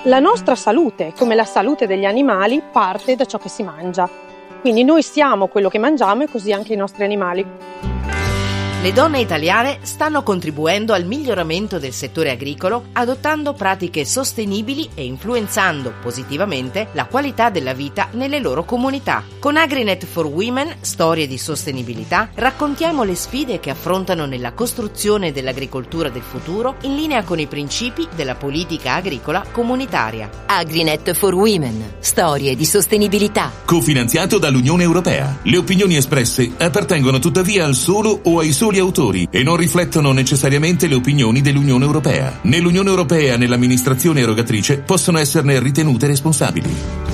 La nostra salute, come la salute degli animali, parte da ciò che si mangia. Quindi noi siamo quello che mangiamo e così anche i nostri animali. Le donne italiane stanno contribuendo al miglioramento del settore agricolo adottando pratiche sostenibili e influenzando positivamente la qualità della vita nelle loro comunità. Con Agrinet for Women, storie di sostenibilità, raccontiamo le sfide che affrontano nella costruzione dell'agricoltura del futuro in linea con i principi della politica agricola comunitaria. Agrinet for Women, storie di sostenibilità. Cofinanziato dall'Unione Europea. Le opinioni espresse appartengono tuttavia al solo o ai soli autori e non riflettono necessariamente le opinioni dell'Unione Europea. Nell'Unione Europea e nell'amministrazione erogatrice possono esserne ritenute responsabili.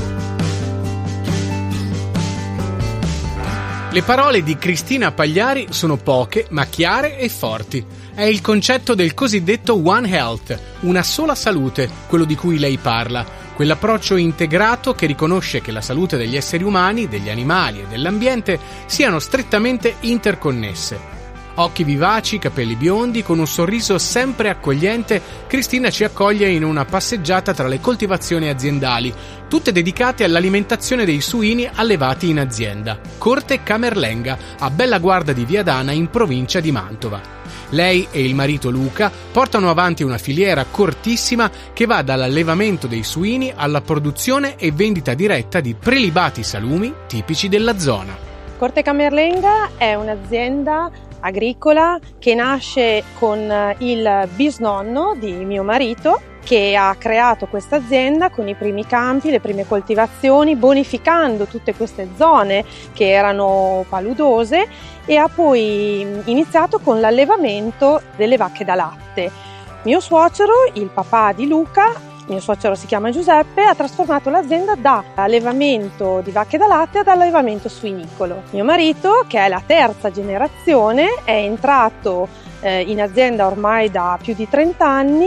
Le parole di Cristina Pagliari sono poche, ma chiare e forti. È il concetto del cosiddetto One Health, una sola salute, quello di cui lei parla. Quell'approccio integrato che riconosce che la salute degli esseri umani, degli animali e dell'ambiente siano strettamente interconnesse. Occhi vivaci, capelli biondi, con un sorriso sempre accogliente, Cristina ci accoglie in una passeggiata tra le coltivazioni aziendali, tutte dedicate all'alimentazione dei suini allevati in azienda. Corte Camerlenga, a Bella Guarda di Viadana, in provincia di Mantova. Lei e il marito Luca portano avanti una filiera cortissima che va dall'allevamento dei suini alla produzione e vendita diretta di prelibati salumi tipici della zona. Corte Camerlenga è un'azienda agricola che nasce con il bisnonno di mio marito, che ha creato questa azienda con i primi campi, le prime coltivazioni, bonificando tutte queste zone che erano paludose, e ha poi iniziato con l'allevamento delle vacche da latte. Mio suocero, il papà di Luca, mio suocero si chiama Giuseppe, ha trasformato l'azienda da allevamento di vacche da latte ad allevamento suinicolo. Mio marito, che è la terza generazione, è entrato in azienda ormai da più di 30 anni,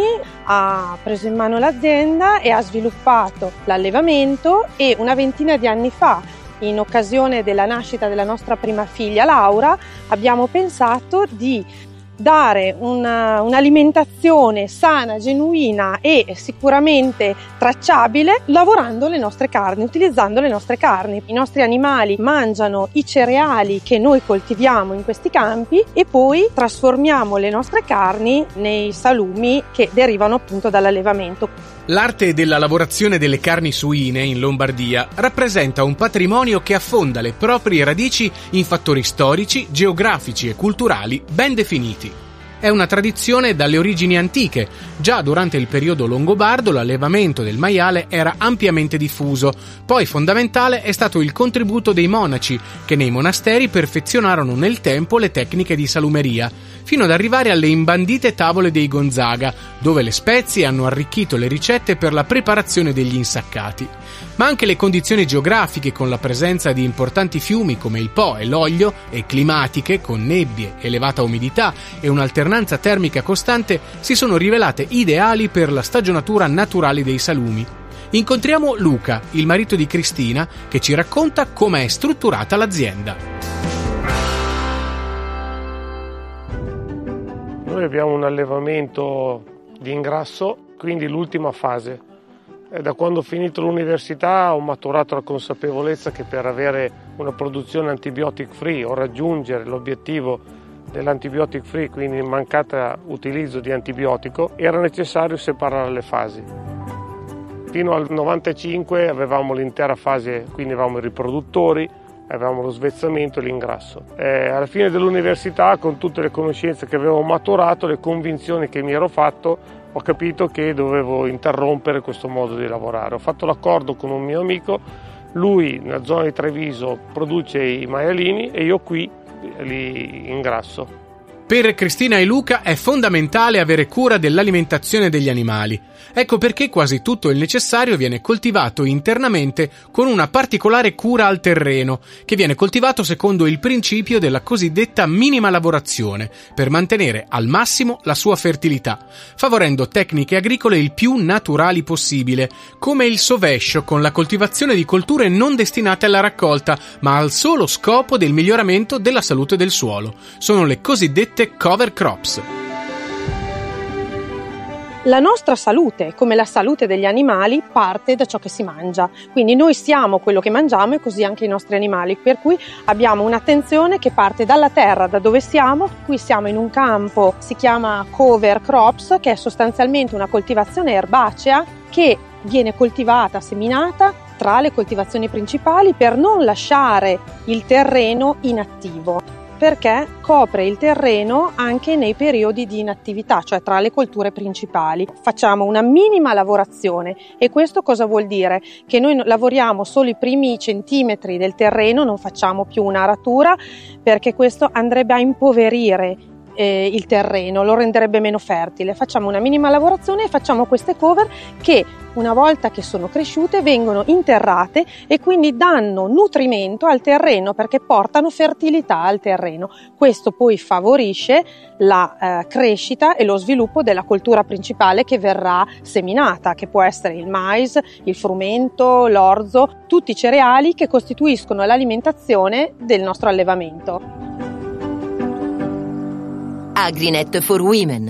ha preso in mano l'azienda e ha sviluppato l'allevamento, e una ventina di anni fa, in occasione della nascita della nostra prima figlia Laura, abbiamo pensato di dare un'alimentazione sana, genuina e sicuramente tracciabile lavorando le nostre carni, utilizzando le nostre carni. I nostri animali mangiano i cereali che noi coltiviamo in questi campi e poi trasformiamo le nostre carni nei salumi che derivano appunto dall'allevamento. L'arte della lavorazione delle carni suine in Lombardia rappresenta un patrimonio che affonda le proprie radici in fattori storici, geografici e culturali ben definiti. È una tradizione dalle origini antiche. Già durante il periodo longobardo l'allevamento del maiale era ampiamente diffuso. Poi fondamentale è stato il contributo dei monaci, che nei monasteri perfezionarono nel tempo le tecniche di salumeria, fino ad arrivare alle imbandite tavole dei Gonzaga, dove le spezie hanno arricchito le ricette per la preparazione degli insaccati. Ma anche le condizioni geografiche, con la presenza di importanti fiumi come il Po e l'Oglio, e climatiche, con nebbie, elevata umidità e un'alternanza termica costante, si sono rivelate ideali per la stagionatura naturale dei salumi. Incontriamo Luca, il marito di Cristina, che ci racconta come è strutturata l'azienda. Noi abbiamo un allevamento di ingrasso, quindi l'ultima fase. Da quando ho finito l'università ho maturato la consapevolezza che per avere una produzione antibiotic free o raggiungere l'obiettivo dell'antibiotic free, quindi il mancato utilizzo di antibiotico, era necessario separare le fasi. Fino al 95 avevamo l'intera fase, quindi avevamo i riproduttori, avevamo lo svezzamento e l'ingrasso. Alla fine dell'università, con tutte le conoscenze che avevo maturato, le convinzioni che mi ero fatto, ho capito che dovevo interrompere questo modo di lavorare. Ho fatto l'accordo con un mio amico, lui nella zona di Treviso produce i maialini e io qui li ingrasso. Per Cristina e Luca è fondamentale avere cura dell'alimentazione degli animali. Ecco perché quasi tutto il necessario viene coltivato internamente con una particolare cura al terreno, che viene coltivato secondo il principio della cosiddetta minima lavorazione, per mantenere al massimo la sua fertilità, favorendo tecniche agricole il più naturali possibile, come il sovescio, con la coltivazione di colture non destinate alla raccolta, ma al solo scopo del miglioramento della salute del suolo. Sono le cosiddette cover crops. La nostra salute, come la salute degli animali, parte da ciò che si mangia. Quindi noi siamo quello che mangiamo e così anche i nostri animali, per cui abbiamo un'attenzione che parte dalla terra, da dove siamo. Qui siamo in un campo, si chiama cover crops, che è sostanzialmente una coltivazione erbacea che viene coltivata, seminata tra le coltivazioni principali per non lasciare il terreno inattivo, perché copre il terreno anche nei periodi di inattività, cioè tra le colture principali. Facciamo una minima lavorazione e questo cosa vuol dire? Che noi lavoriamo solo i primi centimetri del terreno, non facciamo più un'aratura, perché questo andrebbe a impoverire il terreno, lo renderebbe meno fertile. Facciamo una minima lavorazione e facciamo queste cover che una volta che sono cresciute vengono interrate e quindi danno nutrimento al terreno, perché portano fertilità al terreno. Questo poi favorisce la crescita e lo sviluppo della coltura principale che verrà seminata, che può essere il mais, il frumento, l'orzo, tutti i cereali che costituiscono l'alimentazione del nostro allevamento. Agrinet for Women.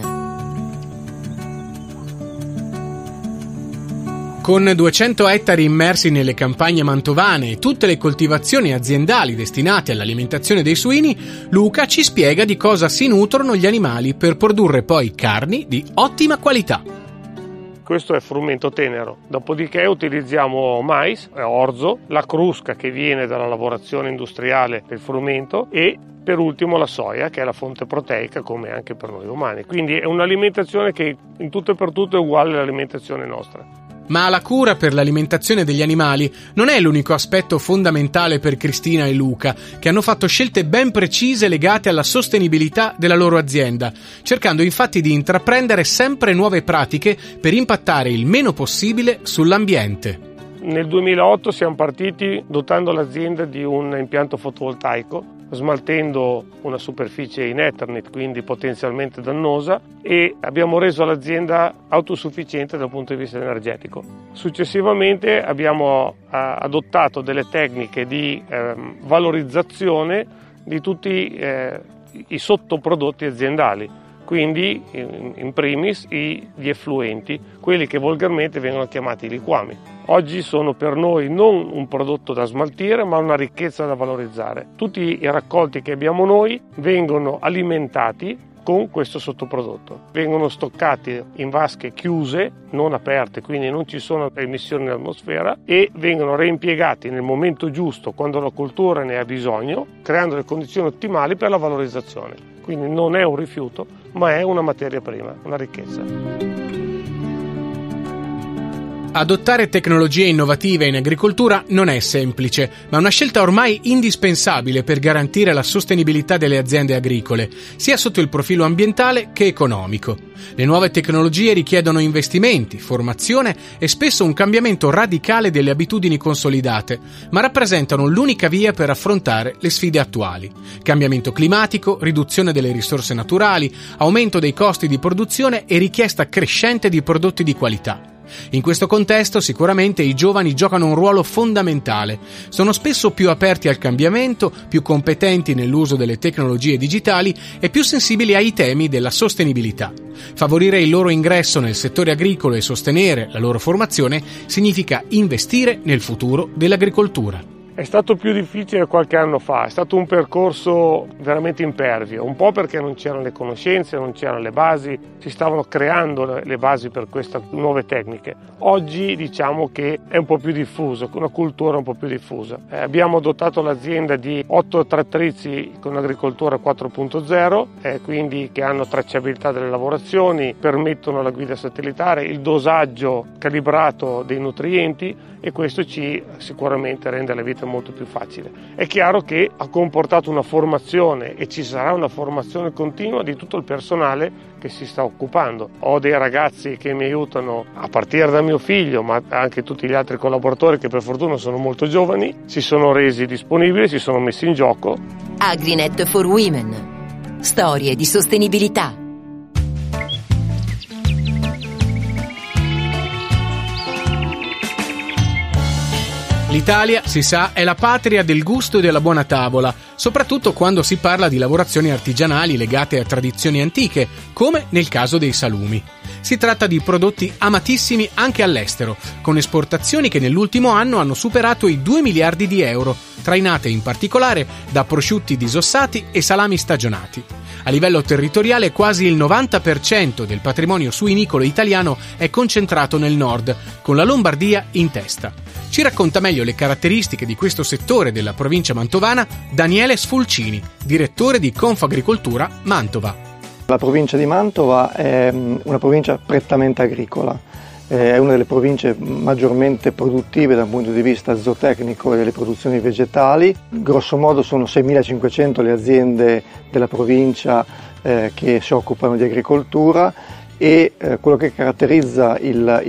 Con 200 ettari immersi nelle campagne mantovane e tutte le coltivazioni aziendali destinate all'alimentazione dei suini, Luca ci spiega di cosa si nutrono gli animali per produrre poi carni di ottima qualità. Questo è frumento tenero, dopodiché utilizziamo mais, orzo, la crusca che viene dalla lavorazione industriale del frumento e per ultimo la soia, che è la fonte proteica come anche per noi umani. Quindi è un'alimentazione che in tutto e per tutto è uguale all'alimentazione nostra. Ma la cura per l'alimentazione degli animali non è l'unico aspetto fondamentale per Cristina e Luca, che hanno fatto scelte ben precise legate alla sostenibilità della loro azienda, cercando infatti di intraprendere sempre nuove pratiche per impattare il meno possibile sull'ambiente. Nel 2008 siamo partiti dotando l'azienda di un impianto fotovoltaico, smaltendo una superficie in Ethernet, quindi potenzialmente dannosa, e abbiamo reso l'azienda autosufficiente dal punto di vista energetico. Successivamente abbiamo adottato delle tecniche di valorizzazione di tutti i sottoprodotti aziendali, quindi in primis gli effluenti, quelli che volgarmente vengono chiamati liquami. Oggi sono per noi non un prodotto da smaltire, ma una ricchezza da valorizzare. Tutti i raccolti che abbiamo noi vengono alimentati con questo sottoprodotto. Vengono stoccati in vasche chiuse, non aperte, quindi non ci sono emissioni in atmosfera, e vengono reimpiegati nel momento giusto, quando la coltura ne ha bisogno, creando le condizioni ottimali per la valorizzazione. Quindi non è un rifiuto, ma è una materia prima, una ricchezza. Adottare tecnologie innovative in agricoltura non è semplice, ma è una scelta ormai indispensabile per garantire la sostenibilità delle aziende agricole, sia sotto il profilo ambientale che economico. Le nuove tecnologie richiedono investimenti, formazione e spesso un cambiamento radicale delle abitudini consolidate, ma rappresentano l'unica via per affrontare le sfide attuali. Cambiamento climatico, riduzione delle risorse naturali, aumento dei costi di produzione e richiesta crescente di prodotti di qualità. In questo contesto sicuramente i giovani giocano un ruolo fondamentale. Sono spesso più aperti al cambiamento, più competenti nell'uso delle tecnologie digitali e più sensibili ai temi della sostenibilità. Favorire il loro ingresso nel settore agricolo e sostenere la loro formazione significa investire nel futuro dell'agricoltura. È stato più difficile qualche anno fa, è stato un percorso veramente impervio, un po' perché non c'erano le conoscenze, non c'erano le basi, si stavano creando le basi per queste nuove tecniche. Oggi diciamo che è un po' più diffuso, una cultura un po' più diffusa. Abbiamo dotato l'azienda di 8 trattrici con agricoltura 4.0, quindi che hanno tracciabilità delle lavorazioni, permettono la guida satellitare, il dosaggio calibrato dei nutrienti, e questo ci sicuramente rende la vita molto più facile. È chiaro che ha comportato una formazione e ci sarà una formazione continua di tutto il personale che si sta occupando. Ho dei ragazzi che mi aiutano a partire da mio figlio, ma anche tutti gli altri collaboratori che per fortuna sono molto giovani, si sono resi disponibili, si sono messi in gioco. Agrinet for Women. Storie di sostenibilità. L'Italia, si sa, è la patria del gusto e della buona tavola, soprattutto quando si parla di lavorazioni artigianali legate a tradizioni antiche, come nel caso dei salumi. Si tratta di prodotti amatissimi anche all'estero, con esportazioni che nell'ultimo anno hanno superato i 2 miliardi di euro, trainate in particolare da prosciutti disossati e salami stagionati. A livello territoriale quasi il 90% del patrimonio suinicolo italiano è concentrato nel nord, con la Lombardia in testa. Ci racconta meglio le caratteristiche di questo settore della provincia mantovana Daniele Sfulcini, direttore di Confagricoltura Mantova. La provincia di Mantova è una provincia prettamente agricola. È una delle province maggiormente produttive dal punto di vista zootecnico e delle produzioni vegetali. Grosso modo sono 6.500 le aziende della provincia che si occupano di agricoltura e quello che caratterizza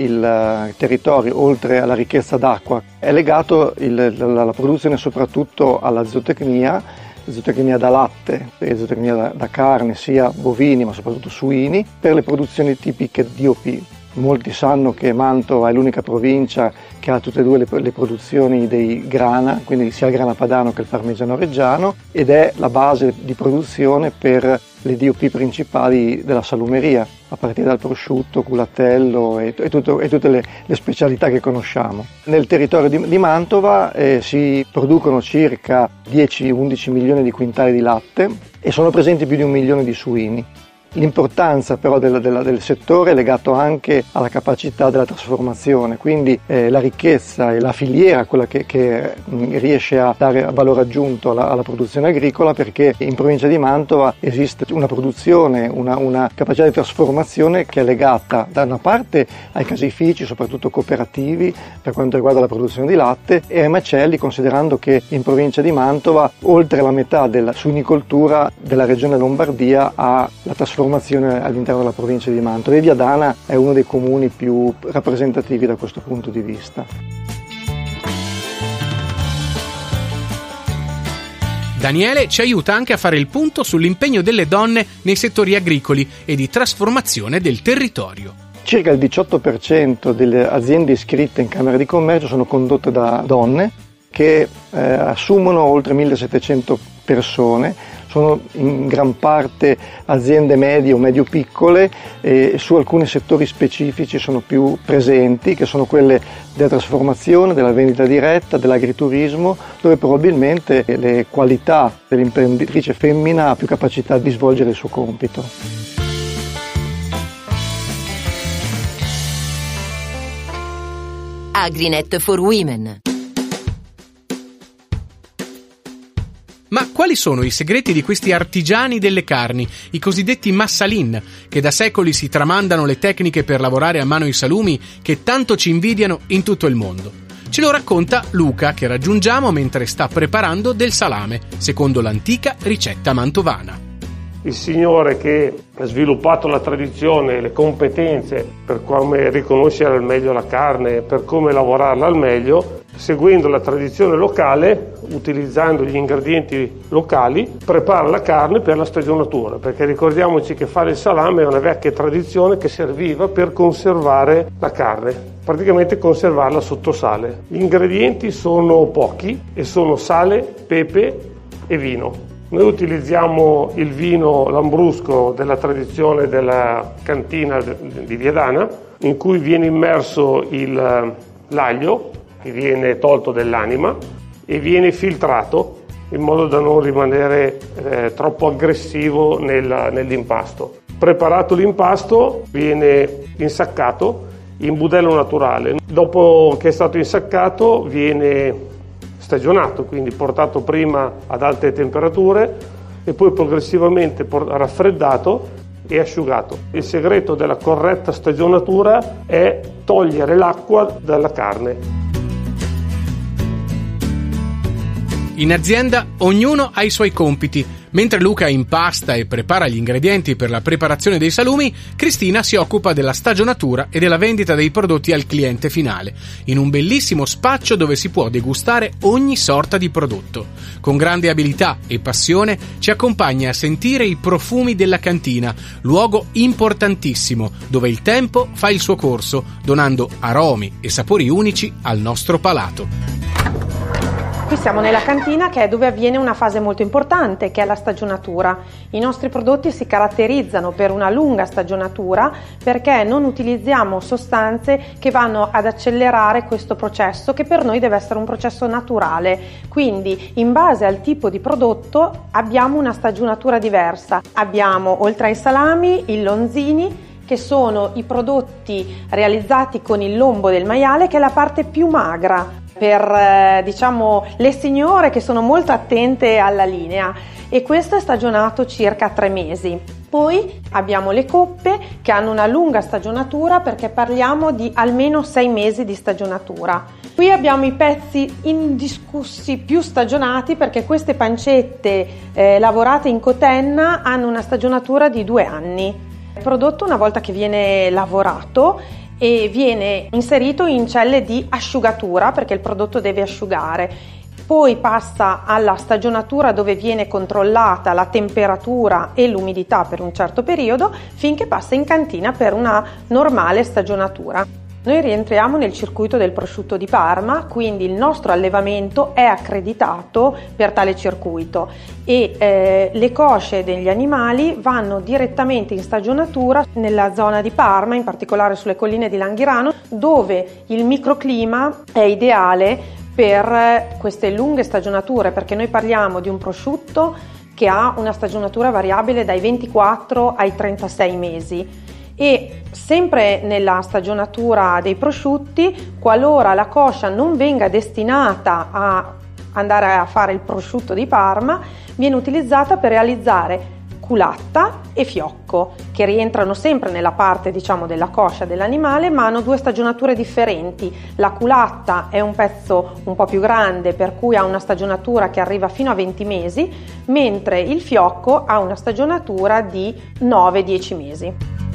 il territorio, oltre alla ricchezza d'acqua, è legato la produzione soprattutto alla zootecnia da latte e zootecnia da carne, sia bovini ma soprattutto suini, per le produzioni tipiche DOP. Molti sanno che Mantova è l'unica provincia che ha tutte e due le produzioni dei grana, quindi sia il grana padano che il parmigiano reggiano, ed è la base di produzione per le DOP principali della salumeria, a partire dal prosciutto, culatello e tutte le specialità che conosciamo. Nel territorio di Mantova si producono circa 10-11 milioni di quintali di latte e sono presenti più di 1 milione di suini. L'importanza però del settore è legato anche alla capacità della trasformazione, quindi la ricchezza e la filiera, quella che riesce a dare valore aggiunto alla produzione agricola, perché in provincia di Mantova esiste una produzione, una capacità di trasformazione che è legata da una parte ai caseifici, soprattutto cooperativi, per quanto riguarda la produzione di latte, e ai macelli, considerando che in provincia di Mantova oltre la metà della suinicoltura della regione Lombardia ha la trasformazione all'interno della provincia di Mantova, e Viadana è uno dei comuni più rappresentativi da questo punto di vista. Daniele ci aiuta anche a fare il punto sull'impegno delle donne nei settori agricoli e di trasformazione del territorio. Circa il 18% delle aziende iscritte in Camera di Commercio sono condotte da donne che assumono oltre 1.700 persone. Sono in gran parte aziende medie o medio-piccole e su alcuni settori specifici sono più presenti, che sono quelle della trasformazione, della vendita diretta, dell'agriturismo, dove probabilmente le qualità dell'imprenditrice femmina ha più capacità di svolgere il suo compito. Agrinet for Women. Ma quali sono i segreti di questi artigiani delle carni, i cosiddetti massalin, che da secoli si tramandano le tecniche per lavorare a mano i salumi che tanto ci invidiano in tutto il mondo? Ce lo racconta Luca, che raggiungiamo mentre sta preparando del salame, secondo l'antica ricetta mantovana. Il signore che ha sviluppato la tradizione e le competenze per come riconoscere al meglio la carne, per come lavorarla al meglio, seguendo la tradizione locale, utilizzando gli ingredienti locali, prepara la carne per la stagionatura, perché ricordiamoci che fare il salame è una vecchia tradizione che serviva per conservare la carne, praticamente conservarla sotto sale. Gli ingredienti sono pochi e sono sale, pepe e vino. Noi utilizziamo il vino lambrusco della tradizione della cantina di Viadana, in cui viene immerso l'aglio, che viene tolto dell'anima, e viene filtrato in modo da non rimanere troppo aggressivo nell'impasto. Preparato l'impasto, viene insaccato in budello naturale. Dopo che è stato insaccato viene stagionato, quindi portato prima ad alte temperature e poi progressivamente raffreddato e asciugato. Il segreto della corretta stagionatura è togliere l'acqua dalla carne. In azienda ognuno ha i suoi compiti. Mentre Luca impasta e prepara gli ingredienti per la preparazione dei salumi, Cristina si occupa della stagionatura e della vendita dei prodotti al cliente finale, in un bellissimo spaccio dove si può degustare ogni sorta di prodotto. Con grande abilità e passione ci accompagna a sentire i profumi della cantina, luogo importantissimo dove il tempo fa il suo corso, donando aromi e sapori unici al nostro palato. Qui siamo nella cantina, che è dove avviene una fase molto importante, che è la stagionatura. I nostri prodotti si caratterizzano per una lunga stagionatura perché non utilizziamo sostanze che vanno ad accelerare questo processo, che per noi deve essere un processo naturale. Quindi in base al tipo di prodotto abbiamo una stagionatura diversa. Abbiamo, oltre ai salami, i lonzini, che sono i prodotti realizzati con il lombo del maiale, che è la parte più magra per le signore che sono molto attente alla linea, e questo è stagionato circa 3 mesi. Poi abbiamo le coppe, che hanno una lunga stagionatura perché parliamo di almeno 6 mesi di stagionatura. Qui abbiamo i pezzi indiscussi più stagionati, perché queste pancette lavorate in cotenna hanno una stagionatura di 2 anni. Il prodotto, una volta che viene lavorato, e viene inserito in celle di asciugatura, perché il prodotto deve asciugare. Poi passa alla stagionatura, dove viene controllata la temperatura e l'umidità per un certo periodo, finché passa in cantina per una normale stagionatura. Noi rientriamo nel circuito del prosciutto di Parma, quindi il nostro allevamento è accreditato per tale circuito e le cosce degli animali vanno direttamente in stagionatura nella zona di Parma, in particolare sulle colline di Langhirano, dove il microclima è ideale per queste lunghe stagionature, perché noi parliamo di un prosciutto che ha una stagionatura variabile dai 24 ai 36 mesi. E sempre nella stagionatura dei prosciutti, qualora la coscia non venga destinata a andare a fare il prosciutto di Parma, viene utilizzata per realizzare culatta e fiocco, che rientrano sempre nella parte della coscia dell'animale, ma hanno 2 stagionature differenti. La culatta è un pezzo un po' più grande, per cui ha una stagionatura che arriva fino a 20 mesi, mentre il fiocco ha una stagionatura di 9-10 mesi.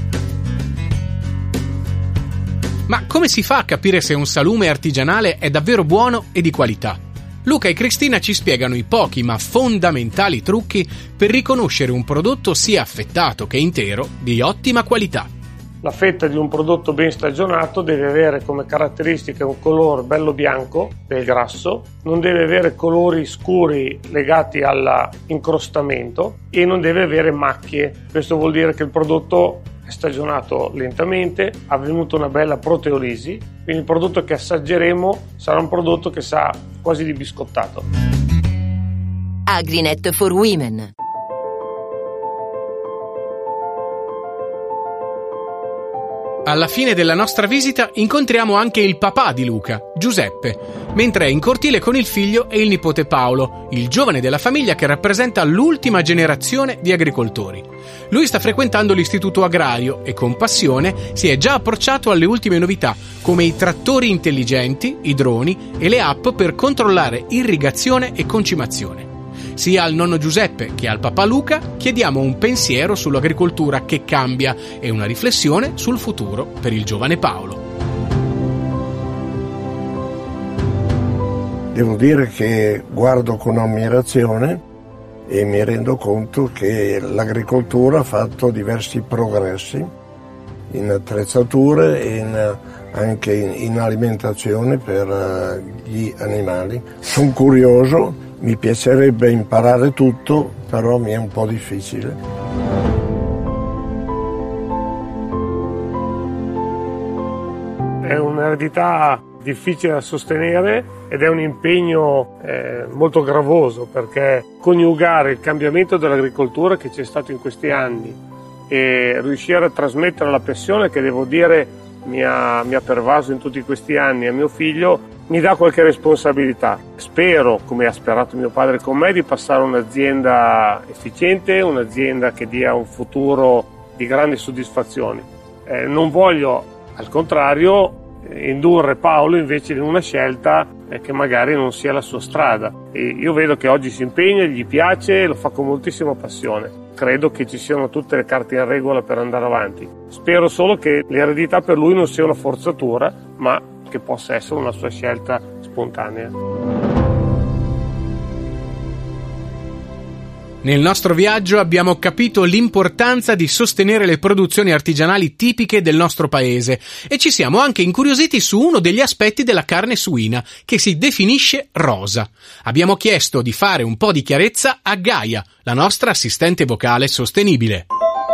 Ma come si fa a capire se un salume artigianale è davvero buono e di qualità? Luca e Cristina ci spiegano i pochi ma fondamentali trucchi per riconoscere un prodotto sia affettato che intero di ottima qualità. La fetta di un prodotto ben stagionato deve avere come caratteristica un colore bello bianco del grasso, non deve avere colori scuri legati all'incrostamento e non deve avere macchie. Questo vuol dire che il prodotto è stagionato lentamente, ha avvenuto una bella proteolisi, quindi il prodotto che assaggeremo sarà un prodotto che sa quasi di biscottato. Agrinet for Women. Alla fine della nostra visita incontriamo anche il papà di Luca, Giuseppe, mentre è in cortile con il figlio e il nipote Paolo, il giovane della famiglia che rappresenta l'ultima generazione di agricoltori. Lui sta frequentando l'istituto agrario e con passione si è già approcciato alle ultime novità, come i trattori intelligenti, i droni e le app per controllare irrigazione e concimazione. Sia al nonno Giuseppe che al papà Luca chiediamo un pensiero sull'agricoltura che cambia e una riflessione sul futuro per il giovane Paolo. Devo dire che guardo con ammirazione e mi rendo conto che l'agricoltura ha fatto diversi progressi in attrezzature e anche in alimentazione per gli animali. Sono curioso. Mi piacerebbe imparare tutto, però mi è un po' difficile. È un'eredità difficile da sostenere ed è un impegno molto gravoso, perché coniugare il cambiamento dell'agricoltura che c'è stato in questi anni e riuscire a trasmettere la passione che, devo dire, mi ha pervaso in tutti questi anni a mio figlio, mi dà qualche responsabilità. Spero, come ha sperato mio padre con me, di passare un'azienda efficiente, un'azienda che dia un futuro di grandi soddisfazioni. Non voglio, al contrario, indurre Paolo invece in una scelta che magari non sia la sua strada. E io vedo che oggi si impegna, gli piace, lo fa con moltissima passione. Credo che ci siano tutte le carte in regola per andare avanti. Spero solo che l'eredità per lui non sia una forzatura, ma che possa essere una sua scelta spontanea. Nel nostro viaggio abbiamo capito l'importanza di sostenere le produzioni artigianali tipiche del nostro paese e ci siamo anche incuriositi su uno degli aspetti della carne suina, che si definisce rosa. Abbiamo chiesto di fare un po' di chiarezza a Gaia, la nostra assistente vocale sostenibile.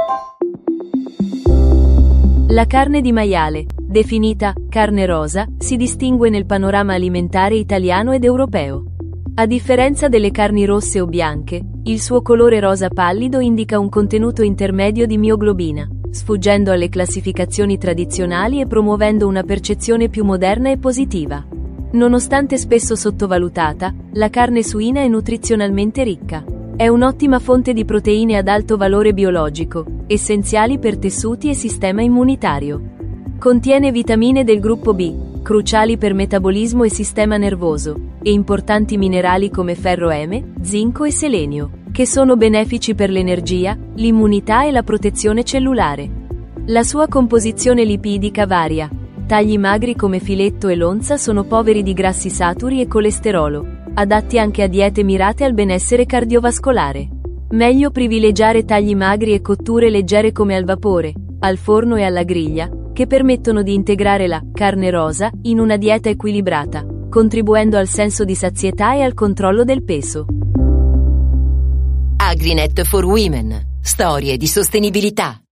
La carne di maiale, definita carne rosa, si distingue nel panorama alimentare italiano ed europeo. A differenza delle carni rosse o bianche, il suo colore rosa pallido indica un contenuto intermedio di mioglobina, sfuggendo alle classificazioni tradizionali e promuovendo una percezione più moderna e positiva. Nonostante spesso sottovalutata, la carne suina è nutrizionalmente ricca. È un'ottima fonte di proteine ad alto valore biologico, essenziali per tessuti e sistema immunitario. Contiene vitamine del gruppo B, cruciali per metabolismo e sistema nervoso, e importanti minerali come ferro M, zinco e selenio, che sono benefici per l'energia, l'immunità e la protezione cellulare. La sua composizione lipidica varia. Tagli magri come filetto e lonza sono poveri di grassi saturi e colesterolo, adatti anche a diete mirate al benessere cardiovascolare. Meglio privilegiare tagli magri e cotture leggere come al vapore, al forno e alla griglia, che permettono di integrare la carne rosa in una dieta equilibrata, contribuendo al senso di sazietà e al controllo del peso. Agrinet for Women. Storie di sostenibilità.